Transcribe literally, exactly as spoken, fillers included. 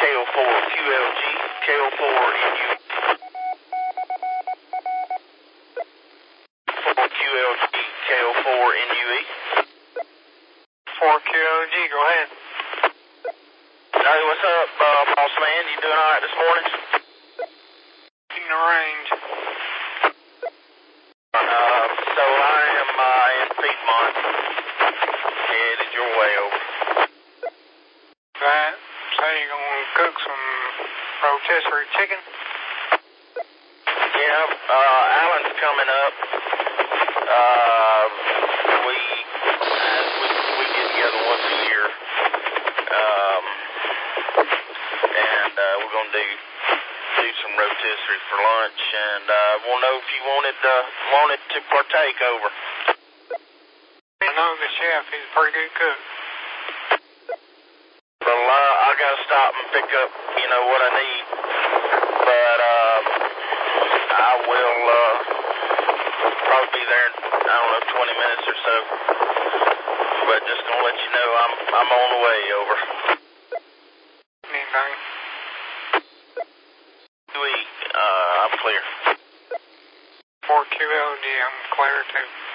K O four Q L G, K O four N U E. four Q L G, K O four N U E. four Q L G, go ahead. Hey, what's up, uh, boss man? You doing alright this morning? In the range. Uh, so I am uh, in Piedmont, headed your way over. Right, so you gonna cook some rotisserie chicken? Yeah, uh, Alan's coming up. Uh, we, as we, we get together once a year, um, and uh, we're gonna do do some rotisserie for lunch, and uh, we'll know if you wanted uh, wanted to partake over. I know the chef, he's a pretty good cook. Well, uh, I gotta stop and pick up, you know, what I need, but uh, I will uh, probably be there in, I don't know, twenty minutes or so. But just gonna let you know I'm I'm on the way over. Anything? We, uh, I'm clear. four Q L G, I'm clear too.